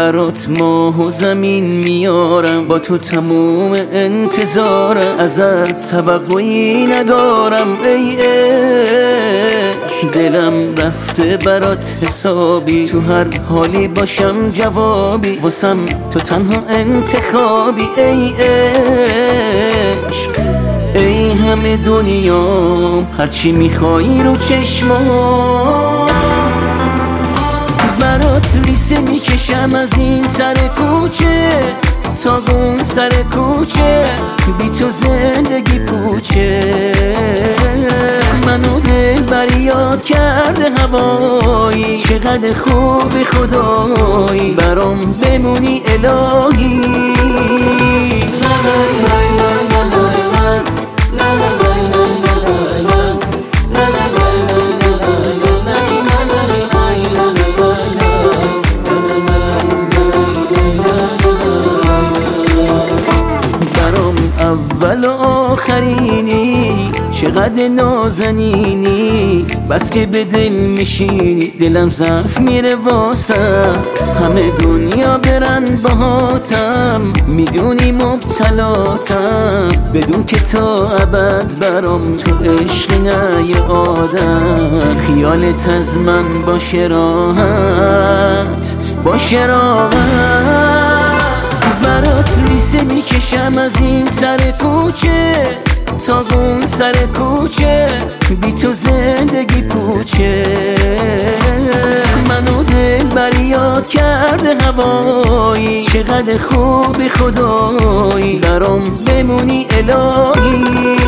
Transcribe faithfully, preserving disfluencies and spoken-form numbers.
برات ماه و زمین میارم، با تو تموم انتظارم، ازت توقعی ندارم ای عشق. دلم رفته برات حسابی، تو هر حالی باشم جوابی، واسم تو تنها انتخابی ای عشق. ای همه دنیام هرچی میخوایی رو چشمام، برات ریسه میکشم از این سر کوچه تا اون سر کوچه، بی تو زندگی پوچه. منو دل بریاد کرده هوایی، چقدر خوب خدایی، برام بمونی الهی. اول و آخرینی، چقدر نازنینی، بس که به دل میشینی، دلم ضعف میره واسط. همه دنیا برن باهاتم، میدونی مبتلاتم، بدون که تا ابد برام تو عشق نه یه آدم. خیالت از من باشه راحت، باشه راحت، برات ریسه میکشم از این سر کوچه تا اون سر کوچه، بی تو زندگی پوچه. منو دل بریاد کرده هوایی، چقدر خوب خدایی، برام بمونی الهی.